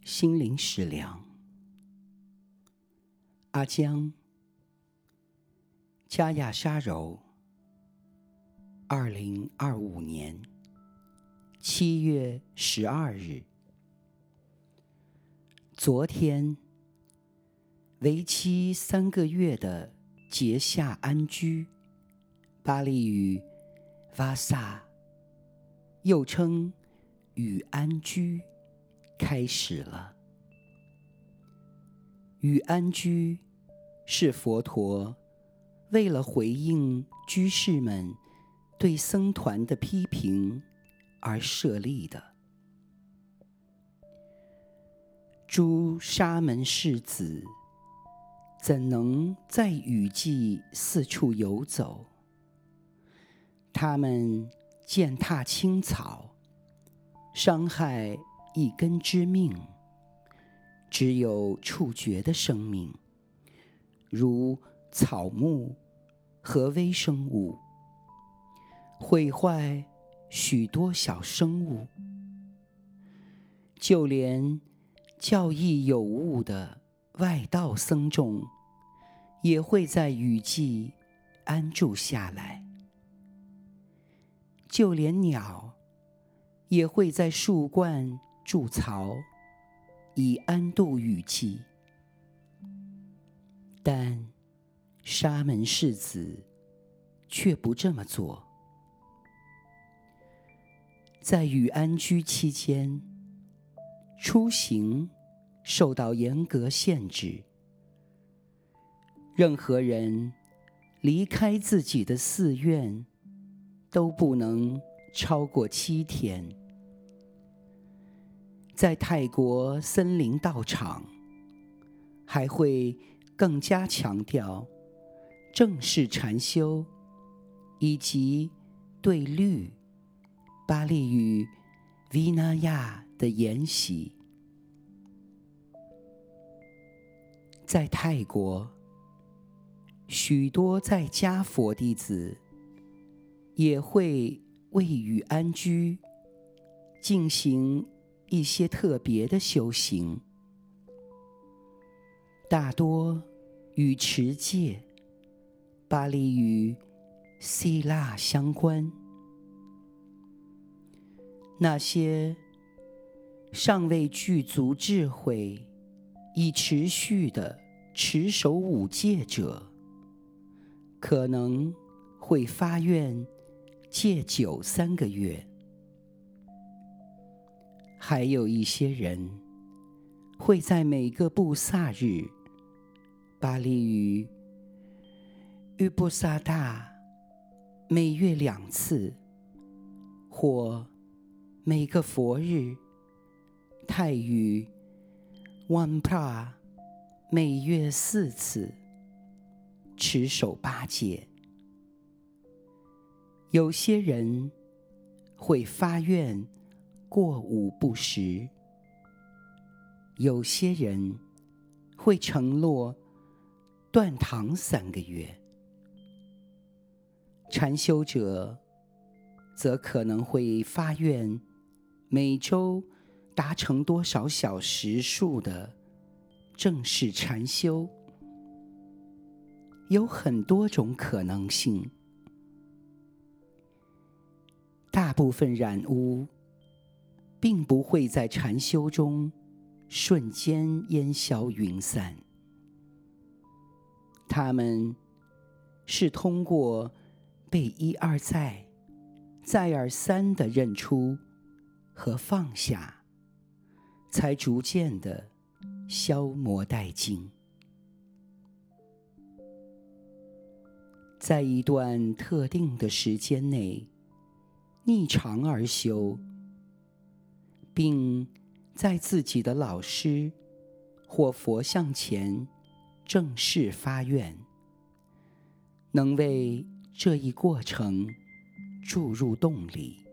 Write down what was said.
心灵食粮。阿江，加亚沙柔，2025年7月12日。昨天，为期3个月的节下安居，巴利语 Vasa， 又称雨安居，开始了。雨安居是佛陀为了回应居士们对僧团的批评而设立的。诸沙门士子怎能在雨季四处游走？他们践踏青草，伤害一根之命，只有触觉的生命，如草木和微生物，毁坏许多小生物，就连教义有误的外道僧众也会在雨季安住下来，就连鸟也会在树冠筑巢，以安度雨季。但沙门士子却不这么做。在雨安居期间，出行受到严格限制，任何人离开自己的寺院都不能超过7天。在泰国森林道场，还会更加强调正式禅修以及对律巴利语 Vinaya 的研习。在泰国，许多在家佛弟子也会为雨安居进行一些特别的修行，大多与持戒巴利语希腊相关。那些尚未具足智慧以持续地持守5戒者，可能会发愿戒酒3个月。还有一些人会在每个布萨日巴利语 Ubusada 每月2次，或每个佛日泰语 Wanpa 每月4次持守8戒。有些人会发愿过午不食，有些人会承诺断糖3个月。禅修者则可能会发愿每周达成多少小时数的正式禅修。有很多种可能性。大部分染污并不会在禅修中瞬间烟消云散，它们是通过被一而再、再而三地认出和放下，才逐渐地消磨殆尽。在一段特定的时间内逆常而修，并在自己的老师或佛像前正式发愿，能为这一过程注入动力。